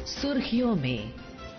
सुर्खियों में।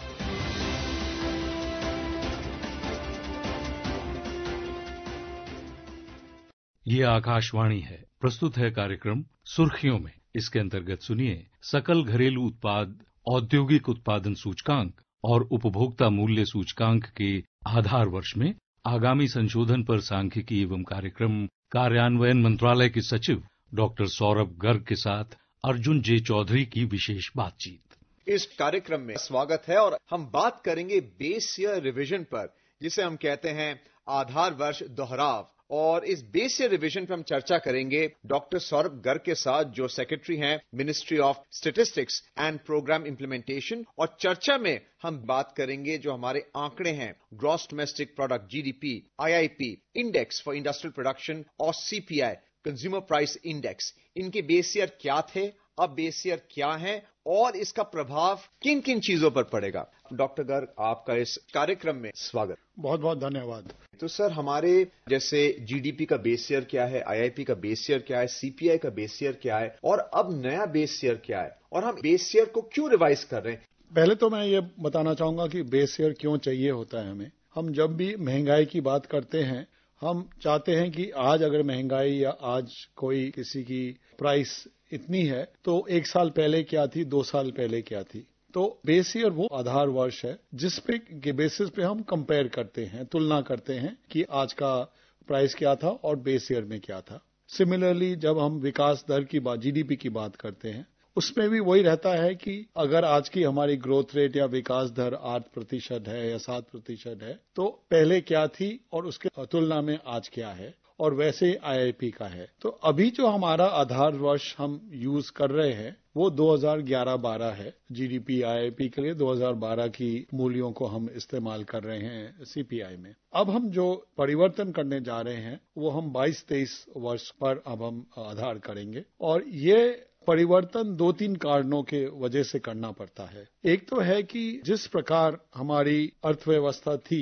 ये आकाशवाणी है। प्रस्तुत है कार्यक्रम सुर्खियों में। इसके अंतर्गत सुनिए सकल घरेलू उत्पाद, औद्योगिक उत्पादन सूचकांक और उपभोक्ता मूल्य सूचकांक के आधार वर्ष में आगामी संशोधन पर सांख्यिकी एवं कार्यक्रम कार्यान्वयन मंत्रालय के सचिव डॉक्टर सौरभ गर्ग के साथ अर्जुन जे चौधरी की विशेष बातचीत। इस कार्यक्रम में स्वागत है और हम बात करेंगे बेस ईयर रिवीजन पर, जिसे हम कहते हैं आधार वर्ष दोहराव। और इस बेस ईयर रिवीजन पर हम चर्चा करेंगे डॉक्टर सौरभ गर्ग के साथ, जो सेक्रेटरी हैं ministry of statistics and programme implementation. और चर्चा में हम बात करेंगे जो हमारे आंकड़े हैं, gross domestic product GDP, IIP, index for industrial production और सीपीआई, कंज्यूमर प्राइस इंडेक्स। इनके बेस ईयर क्या थे, अब बेस ईयर क्या है और इसका प्रभाव किन किन चीजों पर पड़ेगा। डॉक्टर गर्ग, आपका इस कार्यक्रम में स्वागत। बहुत बहुत धन्यवाद। तो सर, हमारे जैसे जीडीपी का बेस ईयर क्या है, आईआईपी का बेस ईयर क्या है, सीपीआई का बेस ईयर क्या है और अब नया बेस ईयर क्या है, और हम बेस ईयर को क्यों रिवाइज कर रहे हैं? पहले तो मैं ये बताना चाहूंगा कि बेस ईयर क्यों चाहिए होता है हमें। हम जब भी महंगाई की बात करते हैं, हम चाहते हैं कि आज अगर महंगाई या आज कोई किसी की प्राइस इतनी है तो एक साल पहले क्या थी, 2 साल पहले क्या थी। तो बेस ईयर वो आधार वर्ष है जिसपे के बेसिस पे हम कंपेयर करते हैं, तुलना करते हैं कि आज का प्राइस क्या था और बेस ईयर में क्या था। सिमिलरली जब हम विकास दर की बात, जीडीपी की बात करते हैं, उसमें भी वही रहता है कि अगर आज की हमारी ग्रोथ रेट या विकास दर 8% है या 7% है तो पहले क्या थी और उसके तुलना में आज क्या है, और वैसे आईआईपी का है। तो अभी जो हमारा आधार वर्ष हम यूज कर रहे हैं वो 2011-12 है। जीडीपी आईआईपी के लिए 2012 की मूल्यों को हम इस्तेमाल कर रहे हैं सीपीआई में। अब हम जो परिवर्तन करने जा रहे हैं वो हम 22-23 वर्ष पर अब हम आधार करेंगे, और ये परिवर्तन 2-3 कारणों के वजह से करना पड़ता है। एक तो है कि जिस प्रकार हमारी अर्थव्यवस्था थी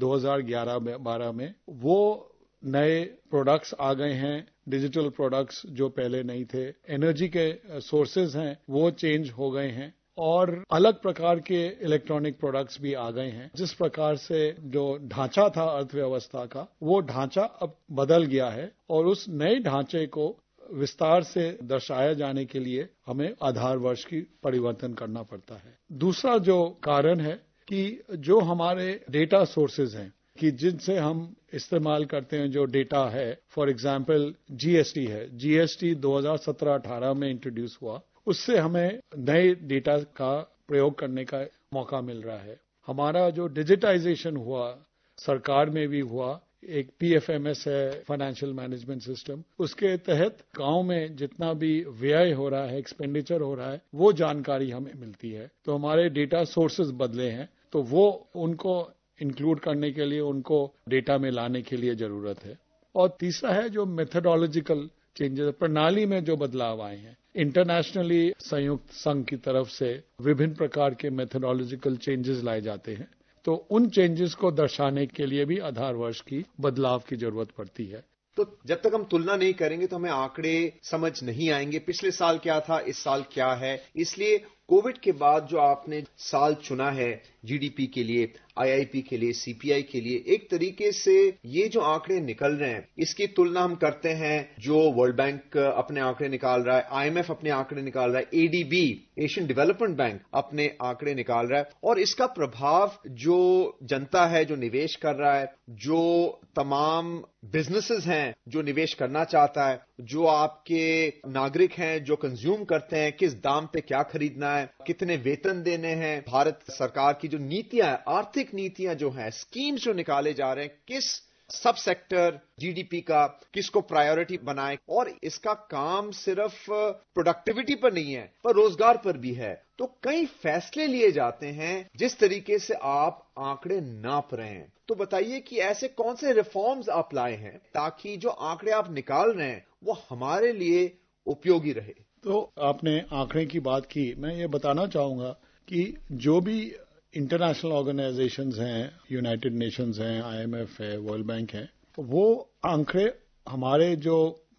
2011-12 में, वो नए प्रोडक्ट्स आ गए हैं, डिजिटल प्रोडक्ट्स जो पहले नहीं थे, एनर्जी के सोर्सेज हैं वो चेंज हो गए हैं, और अलग प्रकार के इलेक्ट्रॉनिक प्रोडक्ट्स भी आ गए हैं। जिस प्रकार से जो ढांचा था अर्थव्यवस्था का, वो ढांचा अब बदल गया है, और उस नए ढांचे को विस्तार से दर्शाया जाने के लिए हमें आधार वर्ष की परिवर्तन करना पड़ता है। दूसरा जो कारण है कि जो हमारे डेटा सोर्सेज हैं कि जिनसे हम इस्तेमाल करते हैं, जो डेटा है, फॉर एग्जाम्पल जीएसटी है, जीएसटी 2017-18 में इंट्रोड्यूस हुआ, उससे हमें नए डेटा का प्रयोग करने का मौका मिल रहा है। हमारा जो डिजिटाइजेशन हुआ, सरकार में भी हुआ, एक पीएफएमएस है, फाइनेंशियल मैनेजमेंट सिस्टम, उसके तहत गांव में जितना भी व्यय हो रहा है, एक्सपेंडिचर हो रहा है, वो जानकारी हमें मिलती है। तो हमारे डेटा सोर्सेज बदले हैं, तो वो उनको इंक्लूड करने के लिए, उनको डेटा में लाने के लिए जरूरत है। और तीसरा है जो मेथोडोलॉजिकल चेंजेस, प्रणाली में जो बदलाव आए हैं। इंटरनेशनली संयुक्त संघ की तरफ से विभिन्न प्रकार के मेथोडोलॉजिकल चेंजेस लाए जाते हैं, तो उन चेंजेस को दर्शाने के लिए भी आधार वर्ष की बदलाव की जरूरत पड़ती है। तो जब तक हम तुलना नहीं करेंगे तो हमें आंकड़े समझ नहीं आएंगे, पिछले साल क्या था, इस साल क्या है। इसलिए कोविड के बाद जो आपने साल चुना है जीडीपी के लिए, आईआईपी के लिए, सीपीआई के लिए, एक तरीके से ये जो आंकड़े निकल रहे हैं इसकी तुलना हम करते हैं जो वर्ल्ड बैंक अपने आंकड़े निकाल रहा है, आईएमएफ अपने आंकड़े निकाल रहा है, एडीबी, एशियन डेवलपमेंट बैंक अपने आंकड़े निकाल रहा है, और इसका प्रभाव जो जनता है, जो निवेश कर रहा है, जो तमाम बिजनेसेस हैं जो निवेश करना चाहता है, जो आपके नागरिक हैं जो कंज्यूम करते हैं, किस दाम पे क्या खरीदना है, कितने वेतन देने हैं, भारत सरकार की जो नीतियां, आर्थिक नीतियां जो हैं, स्कीम्स जो निकाले जा रहे हैं, किस सब सेक्टर जीडीपी का किसको प्रायोरिटी बनाए, और इसका काम सिर्फ प्रोडक्टिविटी पर नहीं है पर रोजगार पर भी है। तो कई फैसले लिए जाते हैं जिस तरीके से आप आंकड़े नाप रहे हैं। तो बताइए कि ऐसे कौन से रिफॉर्म्स आप लाए हैं ताकि जो आंकड़े आप निकाल रहे हैं वो हमारे लिए उपयोगी रहे। तो आपने आंकड़े की बात की, मैं ये बताना चाहूंगा कि जो भी इंटरनेशनल ऑर्गेनाइजेशंस हैं, यूनाइटेड नेशंस हैं, आईएमएफ है, वर्ल्ड बैंक है, वो आंकड़े हमारे जो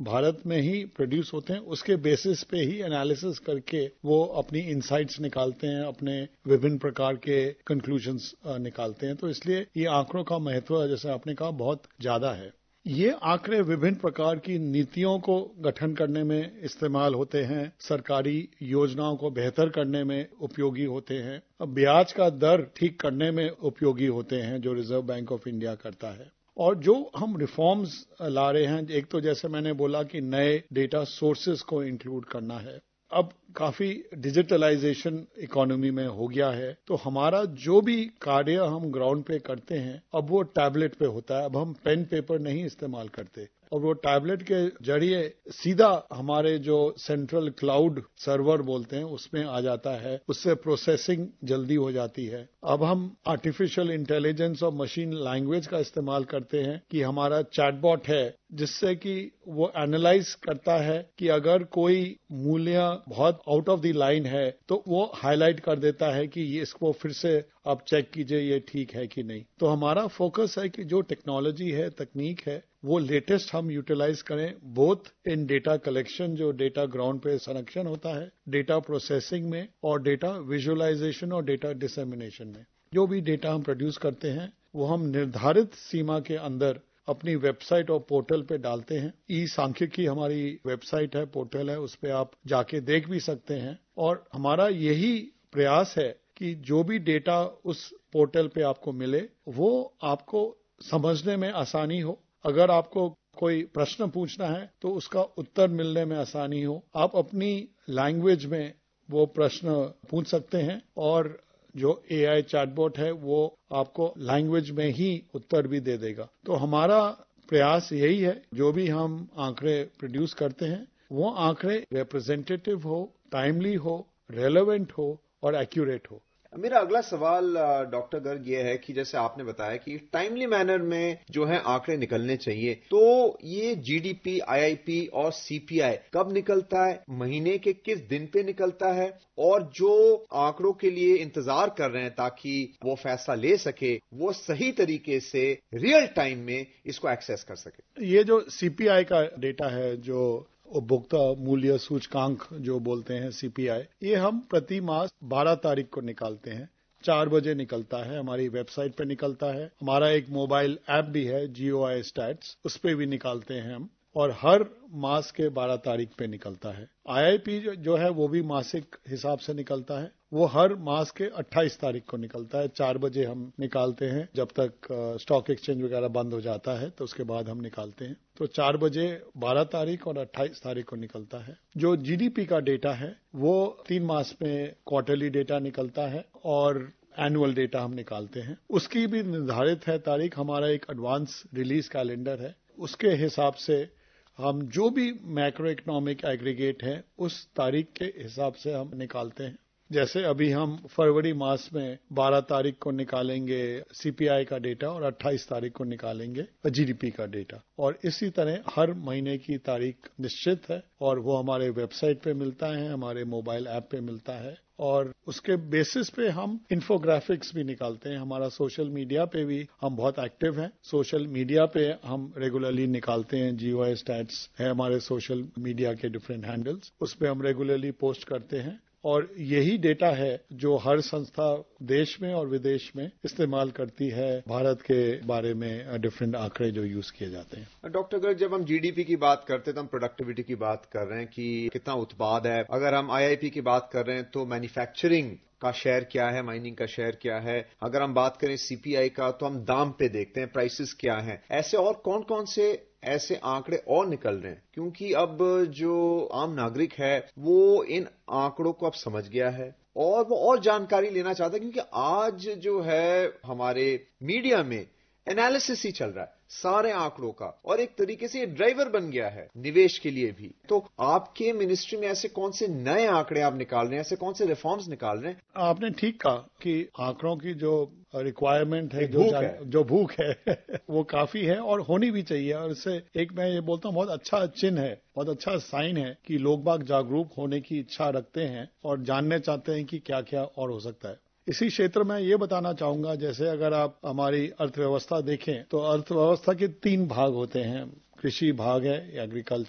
भारत में ही प्रोड्यूस होते हैं, उसके बेसिस पे ही एनालिसिस करके वो अपनी इनसाइट्स निकालते हैं, अपने विभिन्न प्रकार के कंक्लूजन्स निकालते हैं। तो इसलिए ये आंकड़ों का महत्व, जैसे आपने कहा, बहुत ज्यादा है। ये आंकड़े विभिन्न प्रकार की नीतियों को गठन करने में इस्तेमाल होते हैं, सरकारी योजनाओं को बेहतर करने में उपयोगी होते हैं, ब्याज का दर ठीक करने में उपयोगी होते हैं जो रिजर्व बैंक ऑफ इंडिया करता है। और जो हम रिफॉर्म्स ला रहे हैं, एक तो जैसे मैंने बोला कि नए डेटा सोर्सेज को इंक्लूड करना है। अब काफी डिजिटलाइजेशन इकोनॉमी में हो गया है, तो हमारा जो भी कार्य हम ग्राउंड पे करते हैं अब वो टैबलेट पे होता है। अब हम पेन पेपर नहीं इस्तेमाल करते और वो टैबलेट के जरिए सीधा हमारे जो सेंट्रल क्लाउड सर्वर बोलते हैं उसमें आ जाता है, उससे प्रोसेसिंग जल्दी हो जाती है। अब हम आर्टिफिशियल इंटेलिजेंस और मशीन लैंग्वेज का इस्तेमाल करते हैं कि हमारा चैटबॉट है जिससे कि वो एनालाइज करता है कि अगर कोई मूल्य बहुत आउट ऑफ द लाइन है तो वो हाईलाइट कर देता है कि ये इसको फिर से आप चेक कीजिए ये ठीक है कि नहीं। तो हमारा फोकस है कि जो टेक्नोलॉजी है, तकनीक है, वो लेटेस्ट हम यूटिलाइज करें, बोथ इन डेटा कलेक्शन, जो डेटा ग्राउंड पे संरक्षण होता है, डेटा प्रोसेसिंग में, और डेटा विजुअलाइजेशन और डेटा डिसेमिनेशन में। जो भी डेटा हम प्रोड्यूस करते हैं वो हम निर्धारित सीमा के अंदर अपनी वेबसाइट और पोर्टल पे डालते हैं। ई सांख्यिकी हमारी वेबसाइट है, पोर्टल है, उस पे आप जाके देख भी सकते हैं। और हमारा यही प्रयास है कि जो भी डेटा उस पोर्टल पे आपको मिले वो आपको समझने में आसानी हो। अगर आपको कोई प्रश्न पूछना है तो उसका उत्तर मिलने में आसानी हो। आप अपनी लैंग्वेज में वो प्रश्न पूछ सकते हैं और जो एआई चैटबॉट है वो आपको लैंग्वेज में ही उत्तर भी दे देगा। तो हमारा प्रयास यही है, जो भी हम आंकड़े प्रोड्यूस करते हैं वो आंकड़े रिप्रेजेंटेटिव हो, टाइमली हो, रेलेवेंट हो और एक्यूरेट हो। मेरा अगला सवाल डॉक्टर गर्ग ये है कि जैसे आपने बताया कि टाइमली मैनर में जो है आंकड़े निकलने चाहिए, तो ये जीडीपी, आईआईपी और सीपीआई कब निकलता है, महीने के किस दिन पे निकलता है, और जो आंकड़ों के लिए इंतजार कर रहे हैं ताकि वो फैसला ले सके वो सही तरीके से रियल टाइम में इसको एक्सेस कर सके। ये जो सीपीआई का डेटा है, जो उपभोक्ता मूल्य सूचकांक जो बोलते हैं सीपीआई, ये हम प्रति मास 12 तारीख को निकालते हैं। 4 बजे निकलता है, हमारी वेबसाइट पे निकलता है। हमारा एक मोबाइल ऐप भी है GOI स्टैट्स, उस पे भी निकालते हैं हम, और हर मास के 12 तारीख पे निकलता है। आईआईपी जो है वो भी मासिक हिसाब से निकलता है, वो हर मास के 28 तारीख को निकलता है। 4 बजे हम निकालते हैं, जब तक स्टॉक एक्सचेंज वगैरह बंद हो जाता है तो उसके बाद हम निकालते हैं। तो 4 बजे 12 तारीख और 28 तारीख को निकलता है। जो जीडीपी का डेटा है वो 3 मास में क्वार्टरली डेटा निकलता है और एनुअल डेटा हम निकालते हैं। उसकी भी निर्धारित है तारीख, हमारा एक एडवांस रिलीज कैलेंडर है, उसके हिसाब से हम जो भी मैक्रो इकोनॉमिक एग्रीगेट है उस तारीख के हिसाब से हम निकालते हैं। जैसे अभी हम फरवरी मास में 12 तारीख को निकालेंगे सीपीआई का डेटा और 28 तारीख को निकालेंगे जीडीपी का डेटा, और इसी तरह हर महीने की तारीख निश्चित है और वो हमारे वेबसाइट पे मिलता है, हमारे मोबाइल ऐप पे मिलता है, और उसके बेसिस पे हम इन्फोग्राफिक्स भी निकालते हैं। हमारा सोशल मीडिया पे भी हम बहुत एक्टिव हैं। सोशल मीडिया पे हम रेगुलरली निकालते हैं, GOI स्टैट्स है हमारे सोशल मीडिया के डिफरेंट हैंडल्स, उस पे हम रेगुलरली पोस्ट करते हैं। और यही डेटा है जो हर संस्था देश में और विदेश में इस्तेमाल करती है भारत के बारे में डिफरेंट आंकड़े जो यूज किए जाते हैं। डॉक्टर गर्ग, जब हम जीडीपी की बात करते हैं तो हम प्रोडक्टिविटी की बात कर रहे हैं कि कितना उत्पाद है। अगर हम आईआईपी की बात कर रहे हैं तो मैन्युफैक्चरिंग का शेयर क्या है, माइनिंग का शेयर क्या है। अगर हम बात करें सीपीआई का तो हम दाम पे देखते हैं, प्राइसेस क्या हैं। ऐसे और कौन कौन से ऐसे आंकड़े और निकल रहे हैं, क्योंकि अब जो आम नागरिक है वो इन आंकड़ों को अब समझ गया है और वो और जानकारी लेना चाहता है, क्योंकि आज जो है हमारे मीडिया में एनालिसिस ही चल रहा है सारे आंकड़ों का, और एक तरीके से ये ड्राइवर बन गया है निवेश के लिए भी। तो आपके मिनिस्ट्री में ऐसे कौन से नए आंकड़े आप निकाल रहे हैं, ऐसे कौन से रिफॉर्म्स निकाल रहे हैं? आपने ठीक कहा कि आंकड़ों की जो रिक्वायरमेंट है, जो भूख है वो काफी है और होनी भी चाहिए। और इससे एक मैं ये बोलता हूँ बहुत अच्छा चिन्ह है, बहुत अच्छा साइन है कि लोग बाग जागरूक होने की इच्छा रखते हैं और जानने चाहते हैं कि क्या क्या और हो सकता है। इसी क्षेत्र में ये बताना चाहूंगा, जैसे अगर आप हमारी अर्थव्यवस्था देखें तो अर्थव्यवस्था के 3 भाग होते हैं। कृषि भाग है, एग्रीकल्चर,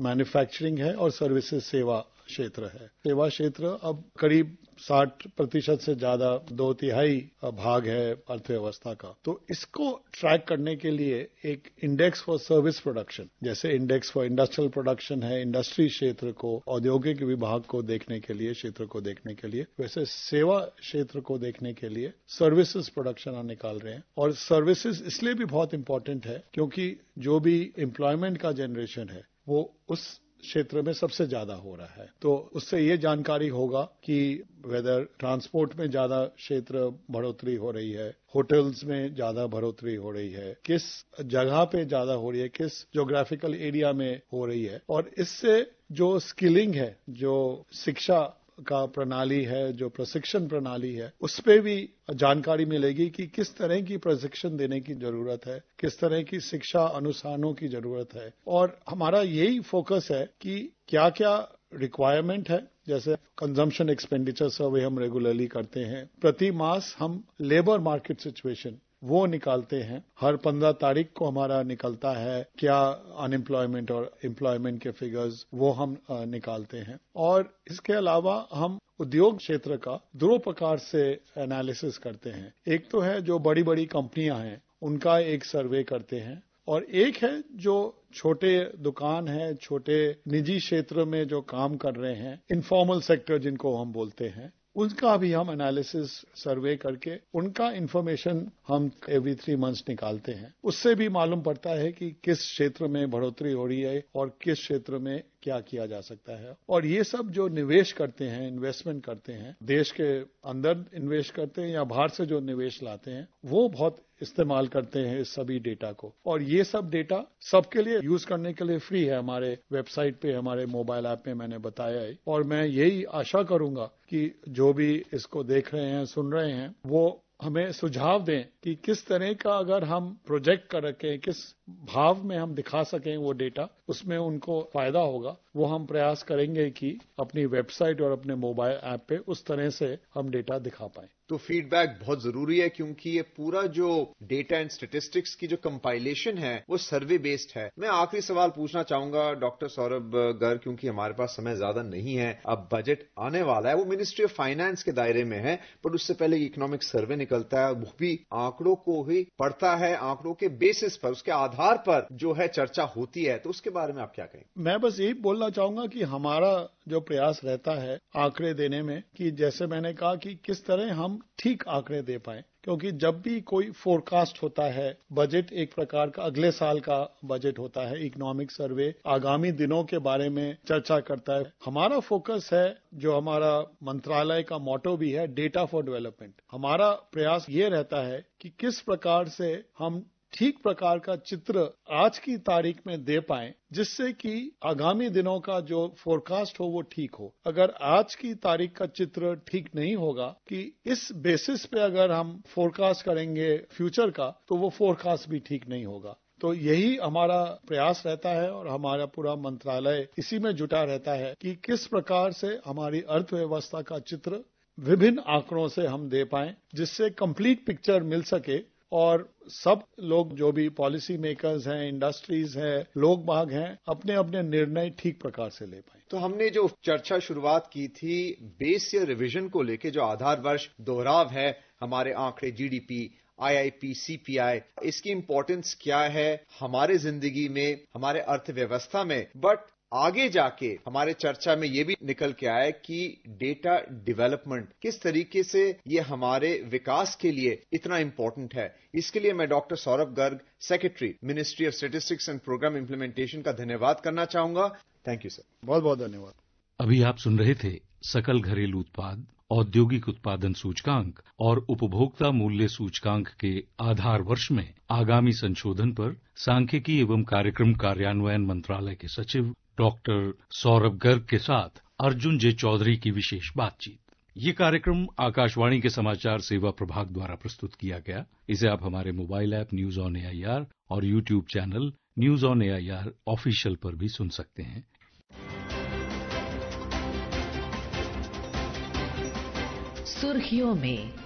मैन्युफैक्चरिंग है और सर्विसेज सेवा क्षेत्र है। सेवा क्षेत्र अब करीब 60% से ज्यादा 2/3 भाग है अर्थव्यवस्था का। तो इसको ट्रैक करने के लिए एक इंडेक्स फॉर सर्विस प्रोडक्शन, जैसे इंडेक्स फॉर इंडस्ट्रियल प्रोडक्शन है, इंडस्ट्री क्षेत्र को, औद्योगिक विभाग को देखने के लिए, क्षेत्र को देखने के लिए, वैसे सेवा क्षेत्र को देखने के लिए सर्विसेज प्रोडक्शन हम निकाल रहे हैं। और सर्विसेज इसलिए भी बहुत इंपॉर्टेंट है क्योंकि जो भी एम्प्लॉयमेंट का जनरेशन है वो उस क्षेत्र में सबसे ज्यादा हो रहा है। तो उससे ये जानकारी होगा कि वेदर ट्रांसपोर्ट में ज्यादा क्षेत्र बढ़ोतरी हो रही है, होटल्स में ज्यादा बढ़ोतरी हो रही है, किस जगह पे ज्यादा हो रही है, किस ज्योग्राफिकल एरिया में हो रही है। और इससे जो स्किलिंग है, जो शिक्षा का प्रणाली है, जो प्रशिक्षण प्रणाली है, उस पे भी जानकारी मिलेगी कि किस तरह की प्रशिक्षण देने की जरूरत है, किस तरह की शिक्षा अनुष्ठानों की जरूरत है। और हमारा यही फोकस है कि क्या क्या रिक्वायरमेंट है। जैसे कंजम्पशन एक्सपेंडिचर सर्वे हम रेगुलरली करते हैं, प्रति मास हम लेबर मार्केट सिचुएशन वो निकालते हैं, हर 15 तारीख को हमारा निकलता है क्या अनएम्प्लॉयमेंट और एम्प्लॉयमेंट के फिगर्स, वो हम निकालते हैं। और इसके अलावा हम उद्योग क्षेत्र का 2 प्रकार से एनालिसिस करते हैं। एक तो है जो बड़ी बड़ी कंपनियां हैं उनका एक सर्वे करते हैं, और एक है जो छोटे दुकान है, छोटे निजी क्षेत्र में जो काम कर रहे हैं, इनफॉर्मल सेक्टर जिनको हम बोलते हैं, उनका भी हम एनालिसिस सर्वे करके उनका इंफॉर्मेशन हम एवरी 3 मंथ्स निकालते हैं। उससे भी मालूम पड़ता है कि किस क्षेत्र में बढ़ोतरी हो रही है और किस क्षेत्र में क्या किया जा सकता है। और ये सब जो निवेश करते हैं, इन्वेस्टमेंट करते हैं, देश के अंदर इन्वेस्ट करते हैं या बाहर से जो निवेश लाते हैं, वो बहुत इस्तेमाल करते हैं इस सभी डेटा को। और ये सब डेटा सबके लिए यूज करने के लिए फ्री है, हमारे वेबसाइट पे, हमारे मोबाइल ऐप में मैंने बताया है। और मैं यही आशा करूंगा कि जो भी इसको देख रहे हैं, सुन रहे हैं, वो हमें सुझाव दें कि किस तरह का अगर हम प्रोजेक्ट कर रखें, किस भाव में हम दिखा सकें वो डेटा, उसमें उनको फायदा होगा। वो हम प्रयास करेंगे कि अपनी वेबसाइट और अपने मोबाइल ऐप पे उस तरह से हम डेटा दिखा पाएं। तो फीडबैक बहुत जरूरी है क्योंकि ये पूरा जो डेटा एंड स्टैटिस्टिक्स की जो कंपाइलेशन है वो सर्वे बेस्ड है। मैं आखिरी सवाल पूछना चाहूंगा डॉक्टर सौरभ गर्ग, क्योंकि हमारे पास समय ज्यादा नहीं है, अब बजट आने वाला है, वो मिनिस्ट्री ऑफ फाइनेंस के दायरे में है, पर उससे पहले इकोनॉमिक सर्वे निकलता है, वो भी आंकड़ों को ही पढ़ता है, आंकड़ों के बेसिस पर, उसके आधार पर जो है चर्चा होती है। तो उसके बारे में आप क्या कहें? मैं बस यही बोलना चाहूंगा कि हमारा जो प्रयास रहता है आंकड़े देने में, कि जैसे मैंने कहा कि किस तरह हम ठीक आंकड़े दे पाएं, क्योंकि जब भी कोई फोरकास्ट होता है, बजट एक प्रकार का अगले साल का बजट होता है, इकोनॉमिक सर्वे आगामी दिनों के बारे में चर्चा करता है। हमारा फोकस है, जो हमारा मंत्रालय का मोटो भी है, डेटा फॉर डेवलपमेंट। हमारा प्रयास ये रहता है कि किस प्रकार से हम ठीक प्रकार का चित्र आज की तारीख में दे पाएं, जिससे कि आगामी दिनों का जो फोरकास्ट हो वो ठीक हो। अगर आज की तारीख का चित्र ठीक नहीं होगा, कि इस बेसिस पे अगर हम फोरकास्ट करेंगे फ्यूचर का, तो वो फोरकास्ट भी ठीक नहीं होगा। तो यही हमारा प्रयास रहता है और हमारा पूरा मंत्रालय इसी में जुटा रहता है कि किस प्रकार से हमारी अर्थव्यवस्था का चित्र विभिन्न आंकड़ों से हम दे पाएं, जिससे कंप्लीट पिक्चर मिल सके और सब लोग जो भी पॉलिसी मेकर्स हैं, इंडस्ट्रीज हैं, लोग बाग हैं, अपने अपने निर्णय ठीक प्रकार से ले पाए। तो हमने जो चर्चा शुरुआत की थी बेस ईयर रिवीजन को लेके, जो आधार वर्ष दोहराव है, हमारे आंकड़े जीडीपी, आईआईपी, सीपीआई, इसकी इंपॉर्टेंस क्या है हमारे जिंदगी में, हमारे अर्थव्यवस्था में, बट आगे जाके हमारे चर्चा में ये भी निकल के आया कि डेटा डेवलपमेंट किस तरीके से ये हमारे विकास के लिए इतना इंपॉर्टेंट है। इसके लिए मैं doctor Saurabh Garg, secretary, ministry of statistics and programme implementation का धन्यवाद करना चाहूंगा। Thank you sir. बहुत बहुत धन्यवाद। अभी आप सुन रहे थे सकल घरेलू उत्पाद, औद्योगिक उत्पादन सूचकांक और उपभोक्ता मूल्य सूचकांक के आधार वर्ष में आगामी संशोधन पर सांख्यिकी एवं कार्यक्रम कार्यान्वयन मंत्रालय के सचिव डॉक्टर सौरभ गर्ग के साथ अर्जुन जे चौधरी की विशेष बातचीत। ये कार्यक्रम आकाशवाणी के समाचार सेवा प्रभाग द्वारा प्रस्तुत किया गया। इसे आप हमारे mobile app news on AIR और YouTube channel news on AIR official पर भी सुन सकते हैं। सुर्खियों में